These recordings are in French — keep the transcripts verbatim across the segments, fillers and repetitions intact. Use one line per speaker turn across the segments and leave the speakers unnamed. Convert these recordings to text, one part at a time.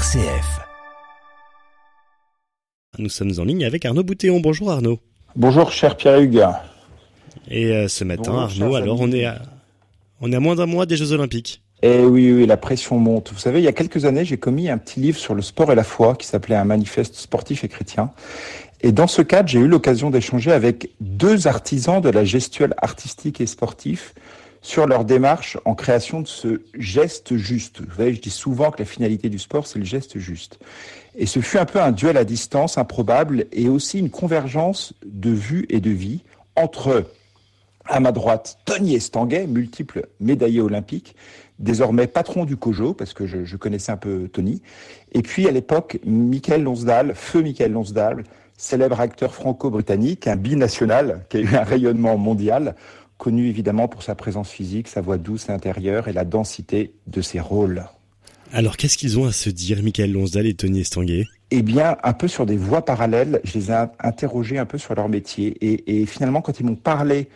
C F.
Nous sommes en ligne avec Arnaud Boutéon. Bonjour Arnaud.
Bonjour cher Pierre-Hugues.
Et euh, ce matin
Bonjour,
Arnaud, alors on est, à, on est à moins d'un mois des Jeux Olympiques.
Eh oui, oui, la pression monte. Vous savez, il y a quelques années, j'ai commis un petit livre sur le sport et la foi qui s'appelait Un manifeste sportif et chrétien. Et dans ce cadre, j'ai eu l'occasion d'échanger avec deux artisans de la gestuelle artistique et sportif sur leur démarche en création de ce geste juste. Vous savez, je dis souvent que la finalité du sport, c'est le geste juste. Et ce fut un peu un duel à distance improbable et aussi une convergence de vues et de vie entre, à ma droite, Tony Estanguet, multiple médaillé olympique, désormais patron du COJO, parce que je, je connaissais un peu Tony. Et puis, à l'époque, Michael Lonsdal, feu Michael Lonsdal, célèbre acteur franco-britannique, un binational qui a eu un rayonnement mondial, connu évidemment pour sa présence physique, sa voix douce et intérieure et la densité de ses rôles.
Alors, qu'est-ce qu'ils ont à se dire, Michael Lonsdal et Tony Estanguet ?
Eh bien, un peu sur des voies parallèles, je les ai interrogés un peu sur leur métier. Et, et finalement, quand ils m'ont parlé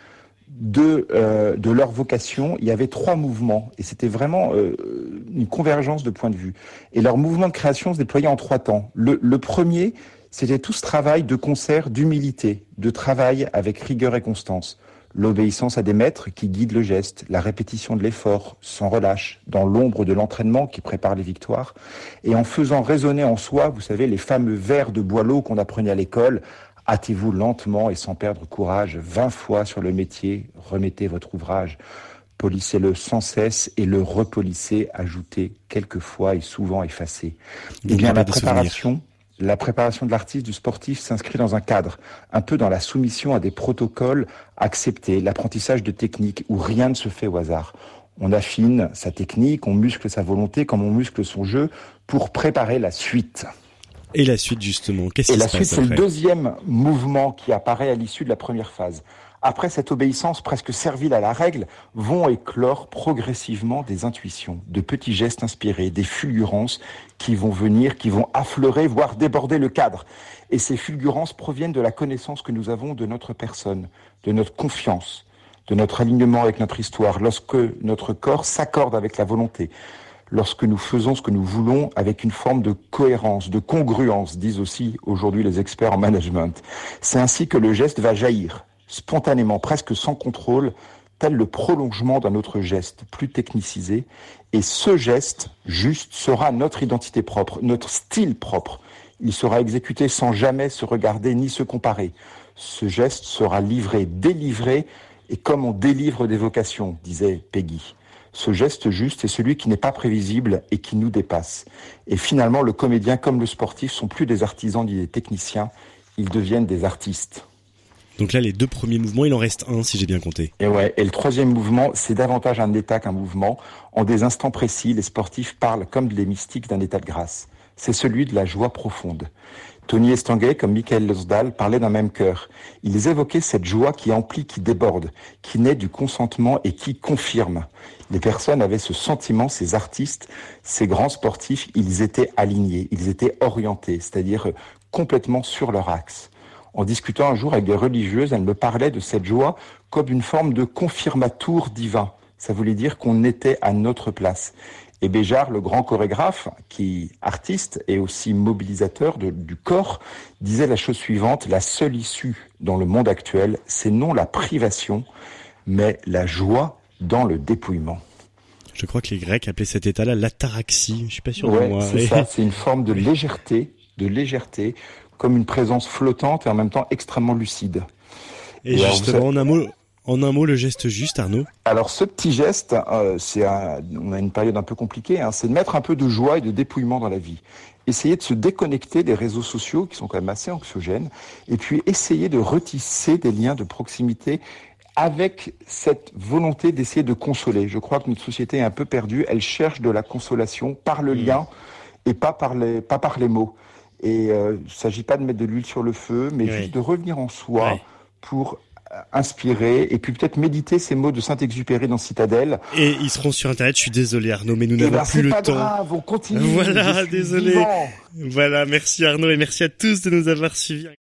de, euh, de leur vocation, il y avait trois mouvements. Et c'était vraiment euh, une convergence de points de vue. Et leur mouvement de création se déployait en trois temps. Le, le premier, c'était tout ce travail de concert, d'humilité, de travail avec rigueur et constance. L'obéissance à des maîtres qui guident le geste, la répétition de l'effort, sans relâche, dans l'ombre de l'entraînement qui prépare les victoires, et en faisant résonner en soi, vous savez, les fameux vers de Boileau qu'on apprenait à l'école, « Hâtez-vous lentement et sans perdre courage, vingt fois sur le métier, remettez votre ouvrage, polissez-le sans cesse et le repolissez, ajoutez quelquefois et souvent effacé. » Eh bien, la préparation... La préparation de l'artiste, du sportif s'inscrit dans un cadre, un peu dans la soumission à des protocoles acceptés, l'apprentissage de techniques où rien ne se fait au hasard. On affine sa technique, on muscle sa volonté comme on muscle son jeu pour préparer la suite.
Et la suite justement, qu'est-ce qui se passe après ?
Et la suite, c'est le deuxième mouvement qui apparaît à l'issue de la première phase. Après cette obéissance presque servile à la règle, vont éclore progressivement des intuitions, de petits gestes inspirés, des fulgurances qui vont venir, qui vont affleurer, voire déborder le cadre. Et ces fulgurances proviennent de la connaissance que nous avons de notre personne, de notre confiance, de notre alignement avec notre histoire, lorsque notre corps s'accorde avec la volonté, lorsque nous faisons ce que nous voulons avec une forme de cohérence, de congruence, disent aussi aujourd'hui les experts en management. C'est ainsi que le geste va jaillir, spontanément, presque sans contrôle, tel le prolongement d'un autre geste, plus technicisé. Et ce geste, juste, sera notre identité propre, notre style propre. Il sera exécuté sans jamais se regarder ni se comparer. Ce geste sera livré, délivré, et comme on délivre des vocations, disait Peggy. Ce geste juste est celui qui n'est pas prévisible et qui nous dépasse. Et finalement, le comédien comme le sportif sont plus des artisans ni des techniciens, ils deviennent des artistes.
Donc là, les deux premiers mouvements, il en reste un, si j'ai bien compté.
Et ouais. Et le troisième mouvement, c'est davantage un état qu'un mouvement. En des instants précis, les sportifs parlent comme les mystiques d'un état de grâce. C'est celui de la joie profonde. Tony Estanguet, comme Michael Lonsdal, parlaient d'un même cœur. Ils évoquaient cette joie qui emplit, qui déborde, qui naît du consentement et qui confirme. Les personnes avaient ce sentiment, ces artistes, ces grands sportifs, ils étaient alignés, ils étaient orientés, c'est-à-dire complètement sur leur axe. En discutant un jour avec des religieuses, elles me parlaient de cette joie comme une forme de confirmatour divin. Ça voulait dire qu'on était à notre place. Et Béjart, le grand chorégraphe, qui artiste et aussi mobilisateur de, du corps, disait la chose suivante: la seule issue dans le monde actuel, c'est non la privation, mais la joie dans le dépouillement.
Je crois que les Grecs appelaient cet état-là l'ataraxie. Je suis pas sûr
ouais,
de moi.
C'est ça, c'est une forme de légèreté, de légèreté, comme une présence flottante et en même temps extrêmement lucide.
Et, et justement, alors, en un mot, en un mot, le geste juste, Arnaud.
Alors, ce petit geste, euh, c'est un, on a une période un peu compliquée, hein, c'est de mettre un peu de joie et de dépouillement dans la vie. Essayer de se déconnecter des réseaux sociaux qui sont quand même assez anxiogènes, et puis essayer de retisser des liens de proximité avec cette volonté d'essayer de consoler. Je crois que notre société est un peu perdue. Elle cherche de la consolation par le mmh. lien et pas par les, pas par les mots. Et euh, il ne s'agit pas de mettre de l'huile sur le feu, mais oui. juste de revenir en soi oui. pour inspirer et puis peut-être méditer ces mots de Saint-Exupéry dans Citadelle.
Et ils seront sur Internet, je suis désolé Arnaud, mais nous n'avons ben, plus le
pas
temps.
Grave, on continue.
Voilà, désolé.
Vivant.
Voilà, merci Arnaud et merci à tous de nous avoir suivis.